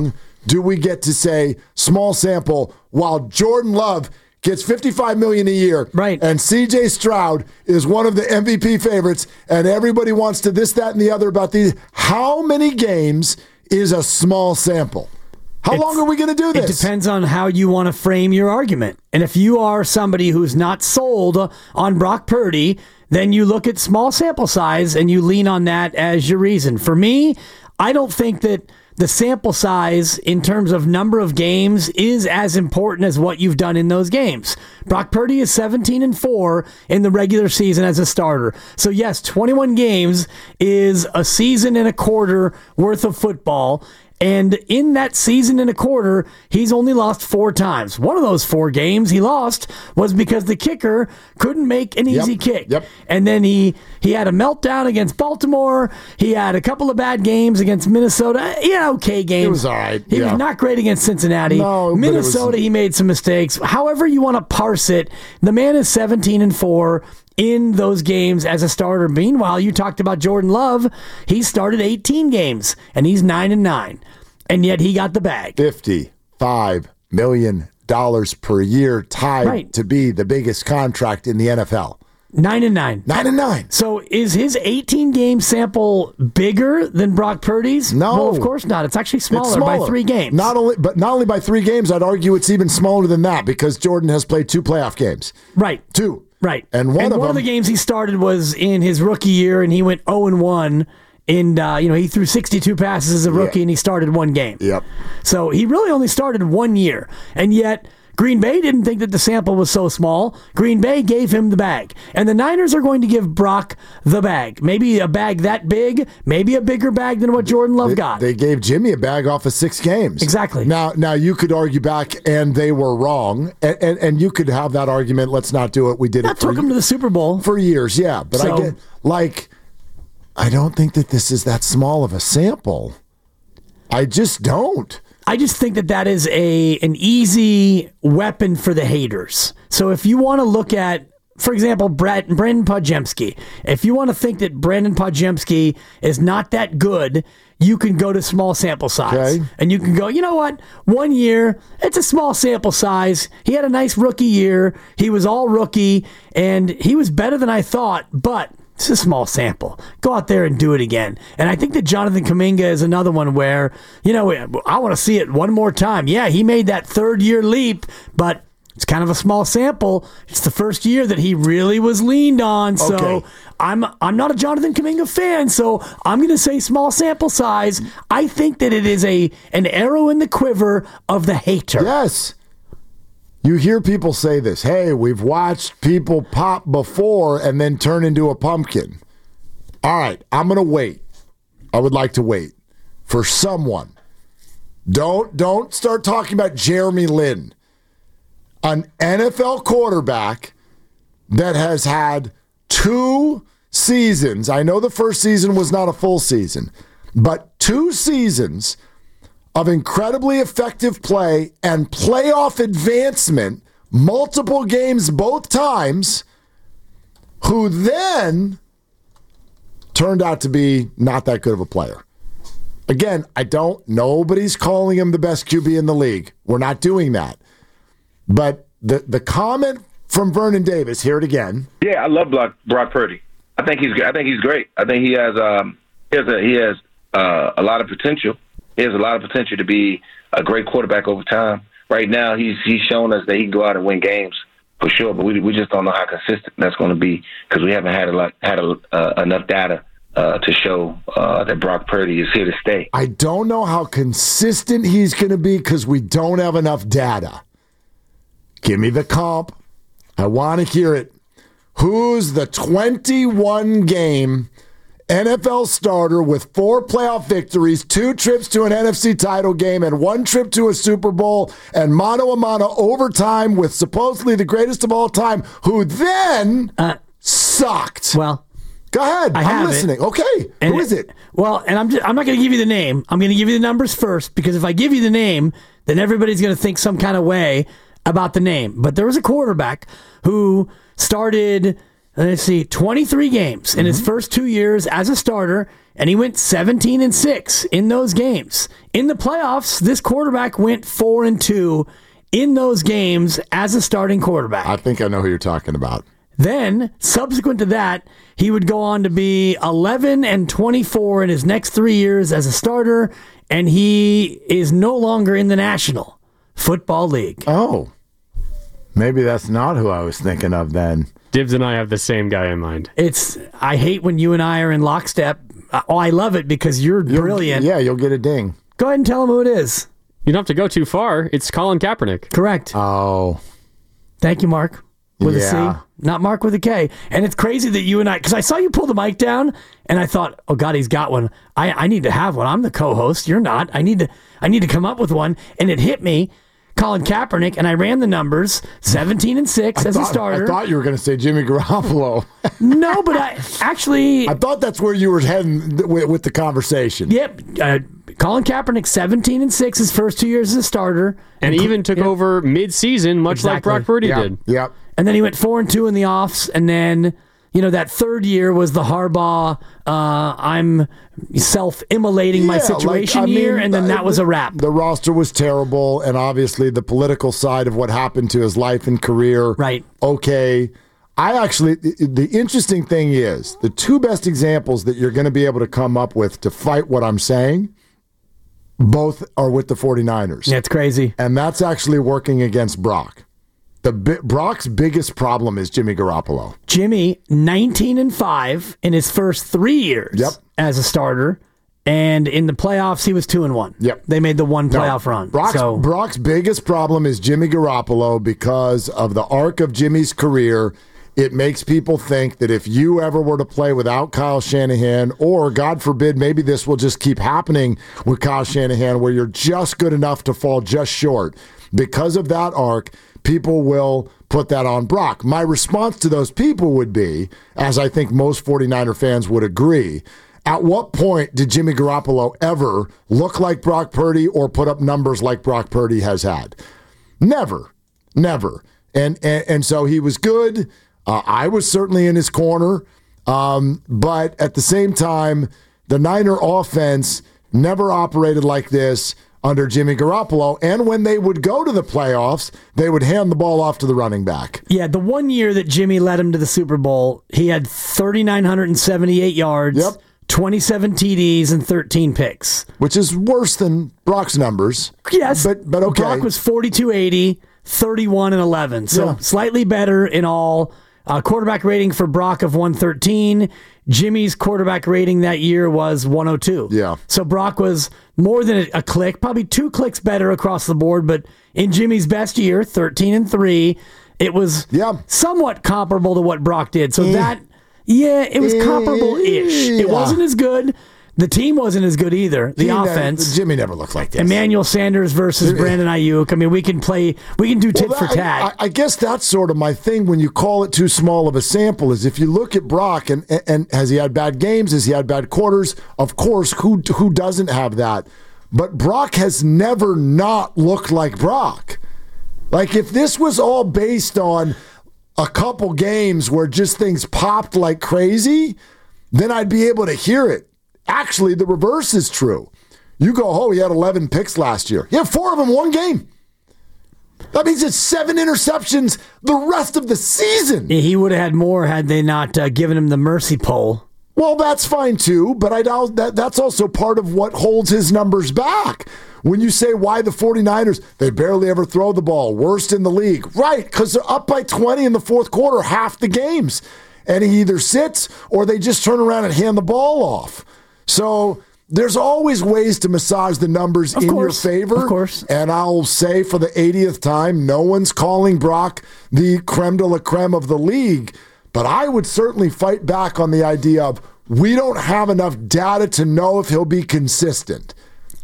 H: do we get to say small sample while Jordan Love gets fifty-five million dollars a year,
I: right?
H: And C J Stroud is one of the M V P favorites, and everybody wants to this, that, and the other about these. How many games is a small sample? How
I: It's,
H: long are we going to do this?
I: It depends on how you want to frame your argument. And if you are somebody who's not sold on Brock Purdy, then you look at small sample size and you lean on that as your reason. For me, I don't think that the sample size in terms of number of games is as important as what you've done in those games. Brock Purdy is seventeen and four in the regular season as a starter. So yes, twenty-one games is a season and a quarter worth of football. And in that season and a quarter, he's only lost four times. One of those four games he lost was because the kicker couldn't make an easy
H: Yep.
I: kick.
H: Yep.
I: And then he, he had a meltdown against Baltimore. He had a couple of bad games against Minnesota. Yeah, okay games.
H: It was all right.
I: He
H: Yeah.
I: was not great against Cincinnati.
H: No, but it was-
I: Minnesota, he made some mistakes. However you want to parse it, the man is seventeen and four in those games as a starter. Meanwhile, you talked about Jordan Love. He started eighteen games, and he's nine and nine. And yet he got the bag.
H: fifty-five million dollars per year, tied
I: Right.
H: to be the biggest contract in the N F L.
I: Nine and nine.
H: Nine and nine.
I: So is his eighteen-game sample bigger than Brock Purdy's?
H: No.
I: Well, of course not. It's actually smaller,
H: It's smaller
I: by three games.
H: Not only, but not only by three games. I'd argue it's even smaller than that because Jordan has played two playoff games.
I: Right.
H: Two.
I: Right.
H: And one
I: and
H: of
I: one
H: them,
I: of the games he started was in his rookie year, and he went oh and one. And, uh, you know, he threw sixty-two passes as a rookie,
H: Yeah.
I: and he started one game.
H: Yep.
I: So he really only started one year. And yet Green Bay didn't think that the sample was so small. Green Bay gave him the bag. And the Niners are going to give Brock the bag. Maybe a bag that big, maybe a bigger bag than what Jordan Love
H: they,
I: got.
H: They gave Jimmy a bag off of six games.
I: Exactly.
H: Now, now you could argue back, and they were wrong, and, and, and you could have that argument. Let's not do it. We did
I: That
H: it for,
I: took him to the Super Bowl.
H: for years. Yeah, but
I: So-
H: I get like, I don't think that this is that small of a sample. I just don't.
I: I just think that that is a an easy weapon for the haters. So if you want to look at, for example, Brett, Brandon Podjemski, if you want to think that Brandon Podjemski is not that good, you can go to small sample size.
H: Okay.
I: And you can go, you know what? One year, it's a small sample size. He had a nice rookie year. He was all rookie, and he was better than I thought, but it's a small sample. Go out there and do it again. And I think that Jonathan Kuminga is another one where, you know, I want to see it one more time. Yeah, he made that third year leap, but it's kind of a small sample. It's the first year that he really was leaned on. So
H: Okay.
I: I'm I'm not a Jonathan Kuminga fan, so I'm going to say small sample size. I think that it is a an arrow in the quiver of the hater.
H: Yes. You hear people say this, hey, we've watched people pop before and then turn into a pumpkin. All right, I'm going to wait. I would like to wait for someone. Don't don't start talking about Jeremy Lin, an N F L quarterback that has had two seasons. I know the first season was not a full season, but two seasons of incredibly effective play and playoff advancement, multiple games both times, who then turned out to be not that good of a player. Again, I don't, nobody's calling him the best Q B in the league. We're not doing that. But the, the comment from Vernon Davis, hear it again.
O: Yeah, I love Brock, Brock Purdy. I think he's I think he's great. I think he has um he has a, he has uh, a lot of potential. He has a lot of potential to be a great quarterback over time. Right now, he's he's shown us that he can go out and win games for sure, but we we just don't know how consistent that's going to be because we haven't had a lot had a, uh, enough data uh, to show uh, that Brock Purdy is here to stay.
H: I don't know how consistent he's going to be because we don't have enough data. Give me the comp. I want to hear it. Who's the twenty-one game N F L starter with four playoff victories, two trips to an N F C title game, and one trip to a Super Bowl, and mano a mano overtime with supposedly the greatest of all time, who then
I: uh,
H: sucked?
I: Well,
H: go ahead.
I: I
H: I'm
I: have
H: listening.
I: It.
H: Okay,
I: and
H: who is it?
I: Well, and I'm just, I'm not going to give you the name. I'm going to give you the numbers first because if I give you the name, then everybody's going to think some kind of way about the name. But there was a quarterback who started let's see, twenty-three games in his first two years as a starter, and he went seventeen and six in those games. In the playoffs, this quarterback went four and two in those games as a starting quarterback.
H: I think I know who you're talking about.
I: Then, subsequent to that, he would go on to be eleven and twenty-four in his next three years as a starter, and he is no longer in the National Football League.
H: Oh, maybe that's not who I was thinking of then.
J: Dibbs and I have the same guy in mind.
I: It's I hate when you and I are in lockstep. Oh, I love it because you're
H: You'll,
I: brilliant.
H: Yeah, you'll get a ding.
I: Go ahead and tell him who it is.
J: You don't have to go too far. It's Colin Kaepernick.
I: Correct.
H: Oh.
I: Thank you, Mark. With
H: Yeah.
I: a C, not Mark with a K. And it's crazy that you and I, because I saw you pull the mic down, and I thought, oh God, he's got one. I, I need to have one. I'm the co-host. You're not. I need to. I need to come up with one. And it hit me, Colin Kaepernick, and I ran the numbers, seventeen and six
H: I
I: as
H: thought,
I: a starter.
H: I thought you were going to say Jimmy Garoppolo.
I: No, but I actually.
H: I thought that's where you were heading with, with the conversation.
I: Yep. Uh, Colin Kaepernick, seventeen and six his first two years as a starter.
J: And he even took
I: yep.
J: over mid-season, much
I: Exactly.
J: like Brock Purdy
H: Yep.
J: did.
H: Yep.
I: And then he went four and two in the offs, and then you know that third year was the Harbaugh. Uh, I'm self-immolating my
H: Yeah,
I: situation
H: like, I
I: year,
H: mean,
I: and then that was a wrap.
H: The roster was terrible, and obviously the political side of what happened to his life and career.
I: Right.
H: Okay. I actually, the, the interesting thing is, the two best examples that you're going to be able to come up with to fight what I'm saying, both are with the 49ers.
I: Yeah, it's crazy.
H: And that's actually working against Brock. The bi- Brock's biggest problem is Jimmy Garoppolo.
I: Jimmy, nineteen and five in his first three years
H: Yep.
I: as a starter, and in the playoffs he was two and one.
H: Yep.
I: They made the one
H: No,
I: playoff run.
H: Brock's,
I: so
H: Brock's biggest problem is Jimmy Garoppolo because of the arc of Jimmy's career. It makes people think that if you ever were to play without Kyle Shanahan, or God forbid, maybe this will just keep happening with Kyle Shanahan, where you're just good enough to fall just short. Because of that arc, people will put that on Brock. My response to those people would be, as I think most 49er fans would agree, at what point did Jimmy Garoppolo ever look like Brock Purdy or put up numbers like Brock Purdy has had? Never. Never. And and, and so he was good. Uh, I was certainly in his corner. Um, but at the same time, the Niner offense never operated like this under Jimmy Garoppolo. And when they would go to the playoffs, they would hand the ball off to the running back.
I: yeah, the one year that Jimmy led him to the Super Bowl, he had three thousand nine hundred seventy-eight yards,
H: Yep.
I: twenty-seven T Ds, and thirteen picks.
H: Which is worse than Brock's numbers.
I: Yes,
H: But, but okay.
I: Brock was forty-two eighty, thirty-one and eleven, so
H: Yeah.
I: slightly better in all. Uh, quarterback rating for Brock of one thirteen. Jimmy's quarterback rating that year was one oh two.
H: Yeah.
I: So Brock was more than a, a click, probably two clicks better across the board, but in Jimmy's best year, thirteen and three, it was
H: Yeah.
I: somewhat comparable to what Brock did. So
H: Eh.
I: that, yeah, it was comparable-ish. It
H: Yeah.
I: wasn't as good. The team wasn't as good either. The
H: He never-
I: offense.
H: Jimmy never looked like this.
I: Emmanuel Sanders versus Brandon Ayuk. I mean, we can play, we can do tit
H: Well,
I: for
H: that-
I: tat.
H: I, I guess that's sort of my thing when you call it too small of a sample is if you look at Brock and, and, and has he had bad games? Has he had bad quarters? Of course, who who doesn't have that? But Brock has never not looked like Brock. Like if this was all based on a couple games where just things popped like crazy, then I'd be able to hear it. Actually, the reverse is true. You go, oh, he had eleven picks last year. Yeah, four of them one game. That means it's seven interceptions the rest of the season.
I: He would have had more had they not uh, given him the mercy pole.
H: Well, that's fine too, but I doubt that that's also part of what holds his numbers back. When you say why the 49ers, they barely ever throw the ball, worst in the league. Right, because they're up by twenty in the fourth quarter, half the games. And he either sits or they just turn around and hand the ball off. So there's always ways to massage the numbers
I: Of
H: in
I: course,
H: your favor.
I: of course.
H: And I'll say for the eightieth time, no one's calling Brock the creme de la creme of the league. But I would certainly fight back on the idea of we don't have enough data to know if he'll be consistent.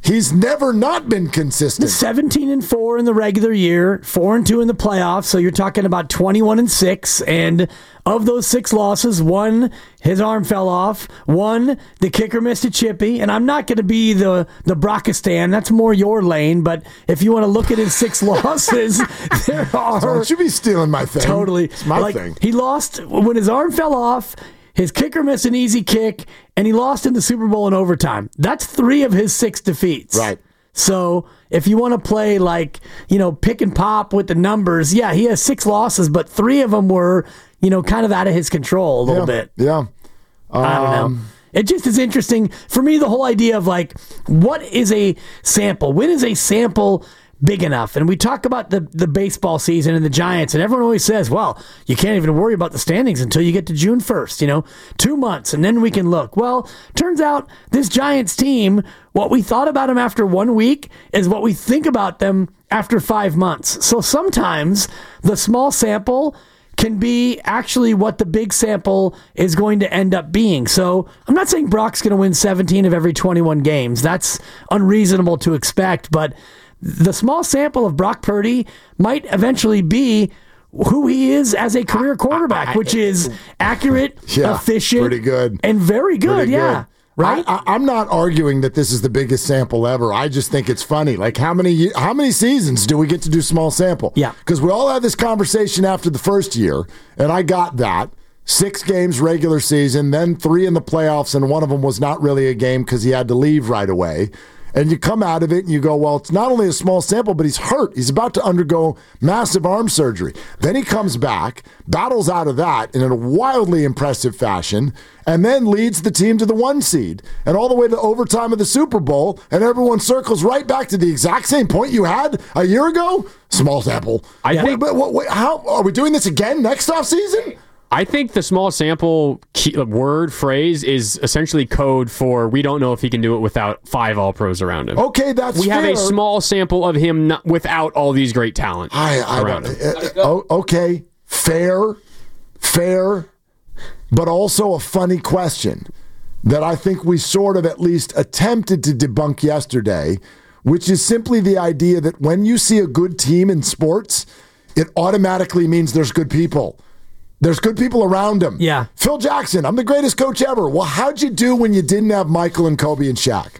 H: He's never not been consistent.
I: seventeen and four in the regular year, four and two in the playoffs. So you're talking about twenty-one and six. And of those six losses, one, his arm fell off. One, the kicker missed a chippy. And I'm not going to be the, the Brockistan. That's more your lane. But if you want to look at his six losses, there are.
H: Don't you be stealing my thing.
I: Totally.
H: It's my
I: like,
H: thing.
I: He lost when his arm fell off. His kicker missed an easy kick, and he lost in the Super Bowl in overtime. That's three of his six defeats.
H: Right.
I: So if you want to play like, you know, pick and pop with the numbers, yeah, he has six losses, but three of them were, you know, kind of out of his control a little
H: yeah.
I: bit.
H: Yeah. Um,
I: I don't know. It just is interesting. For me, the whole idea of like, what is a sample? When is a sample big enough? And we talk about the, the baseball season and the Giants, and everyone always says, well, you can't even worry about the standings until you get to June first, you know, two months, and then we can look. Well, turns out this Giants team, what we thought about them after one week is what we think about them after five months. So sometimes the small sample can be actually what the big sample is going to end up being. So I'm not saying Brock's going to win seventeen of every twenty-one games. That's unreasonable to expect, but the small sample of Brock Purdy might eventually be who he is as a career quarterback, which is accurate,
H: yeah,
I: efficient,
H: pretty good,
I: and very good.
H: Pretty
I: yeah.
H: Good.
I: Right?
H: I, I, I'm not arguing that this is the biggest sample ever. I just think it's funny. Like, how many how many seasons do we get to do small sample?
I: Yeah.
H: Because we all had this conversation after the first year, and I got that. Six games regular season, then three in the playoffs, and one of them was not really a game because he had to leave right away. And you come out of it and you go, well, it's not only a small sample, but he's hurt. He's about to undergo massive arm surgery. Then he comes back, battles out of that in a wildly impressive fashion, and then leads the team to the one seed and all the way to overtime of the Super Bowl, and everyone circles right back to the exact same point you had a year ago. Small sample.
J: I think,
H: wait, wait, wait, how are we doing this again next offseason?
J: I think the small sample key, word phrase is essentially code for we don't know if he can do it without five All-Pros around him.
H: Okay, that's
J: we
H: fair.
J: have a small sample of him not, without all these great talent
H: I, I
J: around
H: don't,
J: him.
H: Uh, uh, okay, fair, fair, but also a funny question that I think we sort of at least attempted to debunk yesterday, which is simply the idea that when you see a good team in sports, it automatically means there's good people. There's good people around him.
I: Yeah.
H: Phil Jackson, I'm the greatest coach ever. Well, how'd you do when you didn't have Michael and Kobe and Shaq?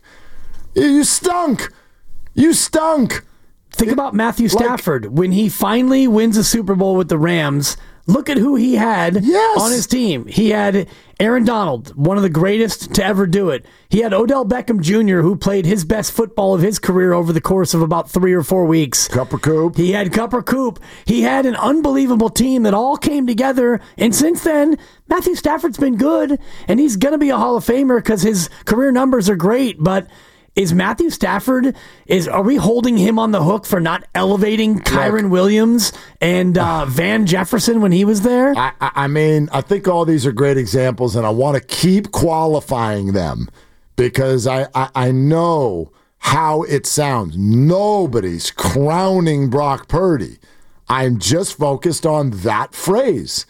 H: You stunk. You stunk.
I: Think it, about Matthew Stafford. Like, when he finally wins a Super Bowl with the Rams, look at who he had
H: yes.
I: on his team. He had Aaron Donald, one of the greatest to ever do it. He had Odell Beckham Junior, who played his best football of his career over the course of about three or four weeks.
H: Cooper Coop.
I: He had Cooper Coop. He had an unbelievable team that all came together. And since then, Matthew Stafford's been good, and he's going to be a Hall of Famer because his career numbers are great. But is Matthew Stafford, is are we holding him on the hook for not elevating Kyron Look, Williams and uh, Van Jefferson when he was there?
H: I, I mean, I think all these are great examples, and I want to keep qualifying them because I, I, I know how it sounds. Nobody's crowning Brock Purdy. I'm just focused on that phrase.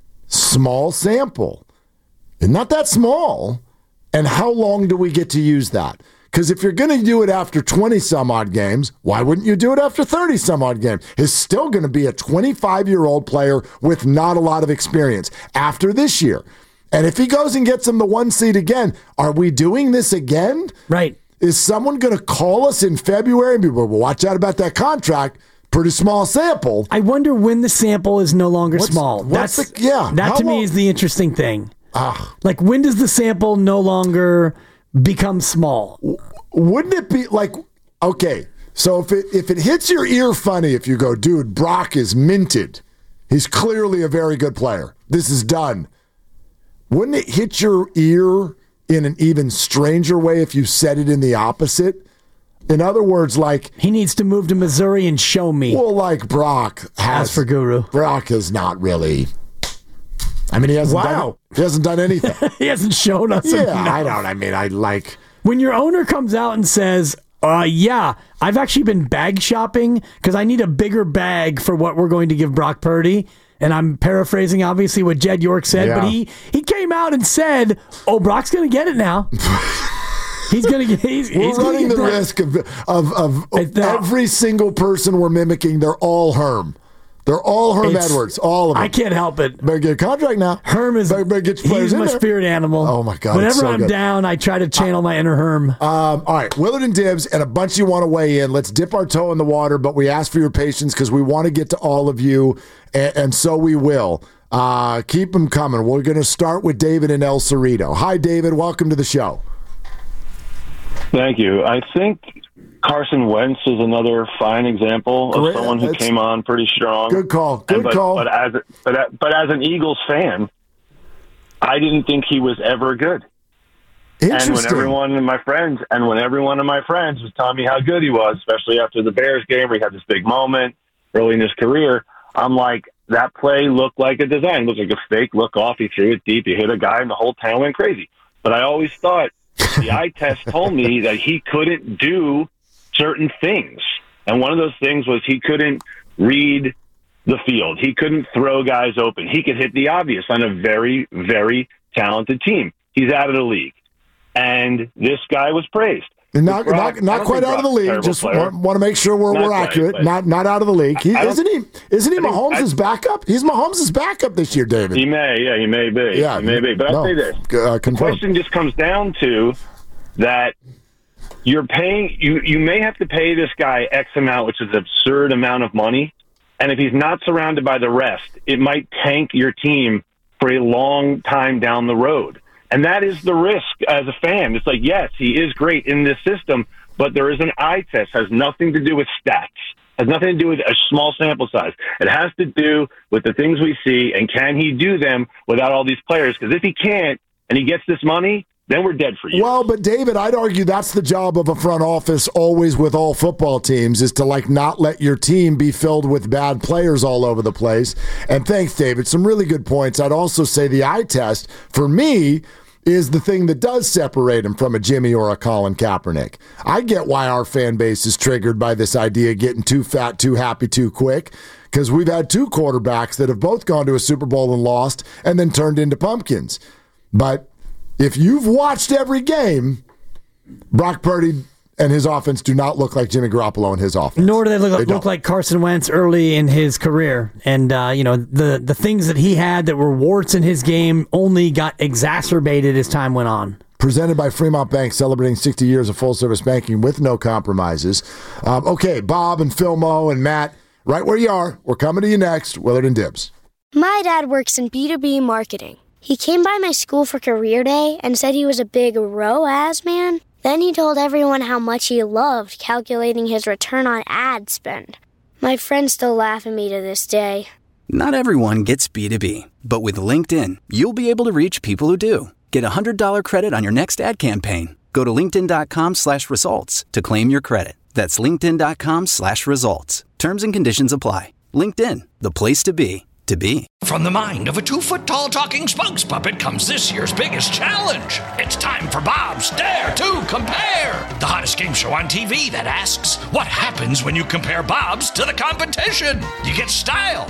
H: Small sample. And not that small. And how long do we get to use that? Because if you're going to do it after twenty-some-odd games, why wouldn't you do it after thirty-some-odd games? He's still going to be a twenty-five-year-old player with not a lot of experience after this year. And if he goes and gets him the one seed again, are we doing this again?
I: Right.
H: Is someone going to call us in February and be, well, watch out about that contract? Pretty small sample.
I: I wonder when the sample is no longer
H: what's,
I: small.
H: What's
I: That's
H: the, yeah.
I: That
H: How
I: to
H: long?
I: me is the interesting thing.
H: Ah.
I: Like, when does the sample no longer become small?
H: Wouldn't it be like, okay, so if it if it hits your ear funny, if you go, dude, Brock is minted. He's clearly a very good player. This is done. Wouldn't it hit your ear in an even stranger way if you said it in the opposite? In other words, like...
I: He needs to move to Missouri and show me.
H: Well, like Brock has...
I: As for Guru.
H: Brock has not really... I mean, he hasn't
I: wow.
H: done he hasn't done anything.
I: He hasn't shown us
H: Yeah,
I: enough.
H: I don't. I mean, I like...
I: When your owner comes out and says, uh, yeah, I've actually been bag shopping because I need a bigger bag for what we're going to give Brock Purdy. And I'm paraphrasing, obviously, what Jed York said.
H: Yeah.
I: But he, he came out and said, oh, Brock's going to get it now. He's gonna get. He's,
H: we're
I: he's
H: running the
I: get
H: risk of of, of every single person we're mimicking. They're all Herm. They're all Herm
I: It's,
H: Edwards. All of them.
I: I can't help it.
H: Better get a contract now.
I: Herm is.
H: Better, better get your players
I: he's
H: in
I: my
H: there.
I: spirit animal.
H: Oh my God!
I: Whenever
H: so
I: I'm
H: good.
I: down, I try to channel my inner Herm.
H: Um, all right, Willard and Dibbs, and a bunch of you want to weigh in. Let's dip our toe in the water, but we ask for your patience because we want to get to all of you, and, and so we will. Uh, keep them coming. We're going to start with David in El Cerrito. Hi, David. Welcome to the show.
P: Thank you. I think Carson Wentz is another fine example of
H: Great.
P: someone who
H: That's-
P: came on pretty strong.
H: Good call. Good
P: And but,
H: call.
P: But as but as- but as an Eagles fan, I didn't think he was ever good. And when
H: Interesting.
P: everyone and my friends and when every one of my friends was telling me how good he was, especially after the Bears game where he had this big moment early in his career, I'm like, that play looked like a design. It looked like a fake look off. He threw it deep. He hit a guy, and the whole town went crazy. But I always thought the eye test told me that he couldn't do certain things. And one of those things was he couldn't read the field. He couldn't throw guys open. He could hit the obvious on a very, very talented team. He's out of the league. And this guy was praised.
H: Not,
P: Brock-
H: not,
P: I
H: not
P: don't
H: quite
P: think
H: out of the
P: Brock's a
H: league.
P: terrible
H: Just
P: player.
H: want, want to make sure we're,
P: Not
H: we're
P: quite,
H: accurate.
P: but-
H: Not not out of the league. He,
P: I don't-
H: isn't he? Isn't he
P: I think-
H: Mahomes'
P: I-
H: backup? He's Mahomes' backup this year, David.
P: He may, yeah, he may be.
H: Yeah,
P: he may be. But I'll
H: no,
P: say this.
H: Uh,
P: The
H: confirmed.
P: question just comes down to that you're paying, you, you may have to pay this guy X amount, which is an absurd amount of money. And if he's not surrounded by the rest, it might tank your team for a long time down the road. And that is the risk as a fan. It's like, yes, he is great in this system, but there is an eye test. Has nothing to do with stats. Has nothing to do with a small sample size. It has to do with the things we see, and can he do them without all these players? Because if he can't, and he gets this money, then we're dead for you.
H: Well, but David, I'd argue that's the job of a front office always with all football teams is to like not let your team be filled with bad players all over the place. And thanks, David. Some really good points. I'd also say the eye test for me is the thing that does separate him from a Jimmy or a Colin Kaepernick. I get why our fan base is triggered by this idea of getting too fat, too happy, too quick, because we've had two quarterbacks that have both gone to a Super Bowl and lost and then turned into pumpkins. But if you've watched every game, Brock Purdy and his offense do not look like Jimmy Garoppolo and his offense.
I: Nor do they look,
H: They
I: look
H: don't.
I: like Carson Wentz early in his career. And, uh, you know, the, the things that he had that were warts in his game only got exacerbated as time went on.
H: Presented by Fremont Bank, celebrating sixty years of full-service banking with no compromises. Um, okay, Bob and Phil Mo and Matt, right where you are. We're coming to you next. Willard and Dibbs.
A: My dad works in B two B marketing. He came by my school for career day and said he was a big R O A S man. Then he told everyone how much he loved calculating his return on ad spend. My friends still laugh at me to this day.
B: Not everyone gets B two B, but with LinkedIn, you'll be able to reach people who do. Get a one hundred dollars credit on your next ad campaign. Go to linkedin.com slash results to claim your credit. That's linkedin.com slash results. Terms and conditions apply. LinkedIn, the place to be, to be.
C: From the mind of a two-foot-tall talking spokes puppet comes this year's biggest challenge. It's time for Bob's Dare to Compare, the hottest game show on T V that asks, what happens when you compare Bob's to the competition? You get style.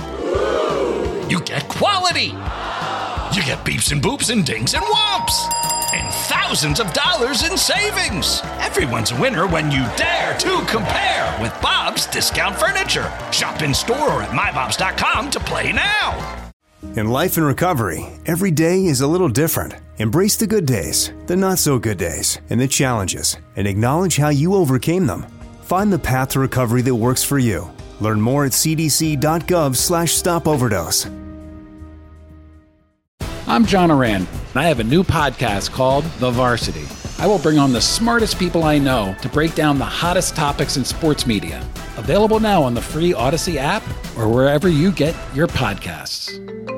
C: You get quality. You get beeps and boops and dings and whomps. And thousands of dollars in savings. Everyone's a winner when you dare to compare with Bob's Discount Furniture. Shop in store or at my bobs dot com to play now.
Q: In life and recovery, every day is a little different. Embrace the good days, the not so good days, and the challenges, and acknowledge how you overcame them. Find the path to recovery that works for you. Learn more at cdc.gov slash stop overdose.
N: I'm John Oran, and I have a new podcast called The Varsity. I will bring on the smartest people I know to break down the hottest topics in sports media. Available now on the free Odyssey app or wherever you get your podcasts.